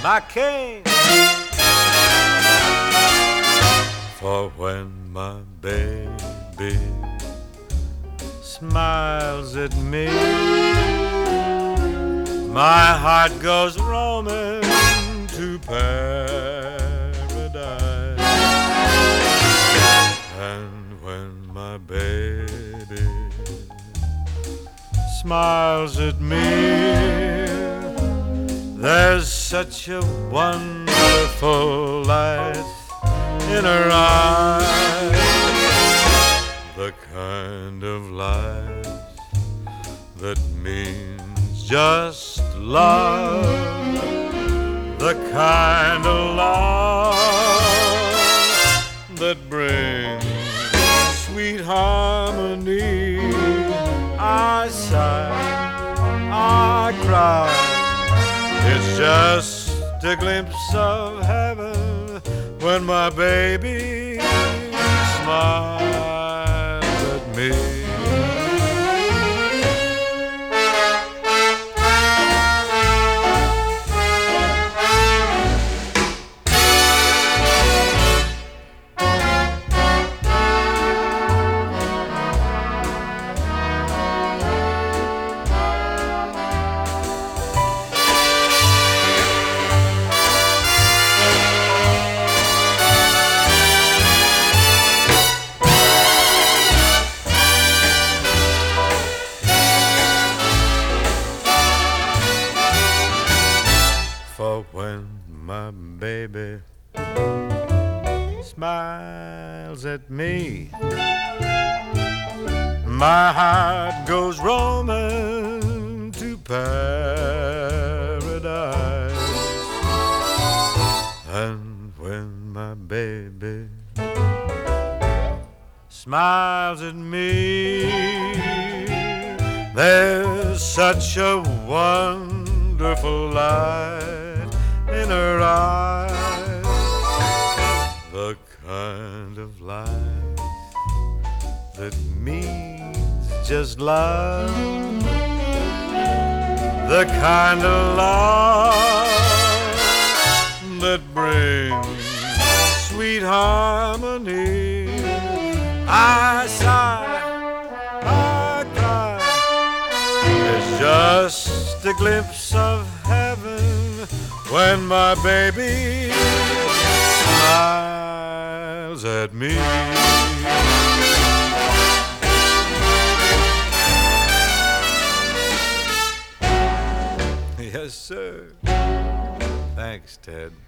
my king. For when my baby smiles at me, my heart goes roaming to paradise. And when my baby smiles at me, there's such a wonderful light in her eyes, the kind of light that means just love, the kind of love that brings sweet harmony. I sigh, I cry, it's just a glimpse of heaven when my baby smiles at me. For when my baby smiles at me, my heart goes roaming to paradise. And when my baby smiles at me, there's such a wonderful light in her eyes, the kind of light that means just love, the kind of love that brings sweet harmony. I sigh, I cry, it's just a glimpse of heaven when my baby smiles at me. Yes, sir. Thanks, Ted.